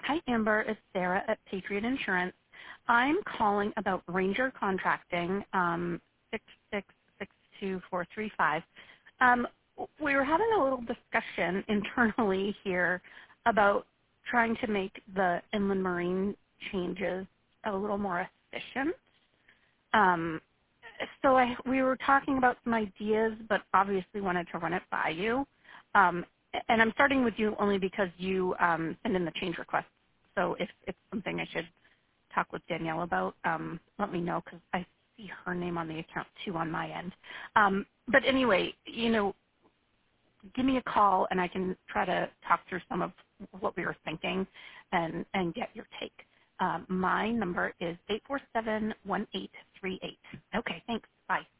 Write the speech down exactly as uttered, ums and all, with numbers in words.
Hi, Amber. It's Sarah at Patriot Insurance. I'm calling about Ranger Contracting, um, six six six two four three five. Um, we were having a little discussion internally here about trying to make the inland marine changes a little more efficient. Um, so I, we were talking about some ideas, but obviously wanted to run it by you. Um, and I'm starting with you only because you um, send in the change request. So if it's something I should talk with Danielle about, um, let me know because I see her name on the account too on my end. Um, but anyway, you know, give me a call and I can try to talk through some of what we were thinking and, and get your take. Um, my number is eight four seven, one eight three eight. Okay, thanks. Bye.